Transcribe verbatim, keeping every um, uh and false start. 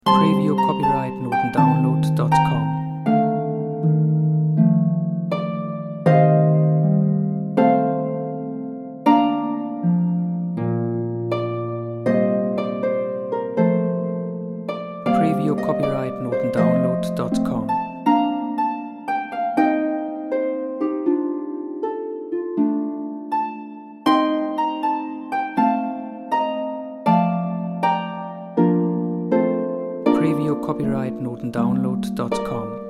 Preview copyright notendownload dot com. Preview copyright notendownload dot com. Preview copyright notendownload dot com.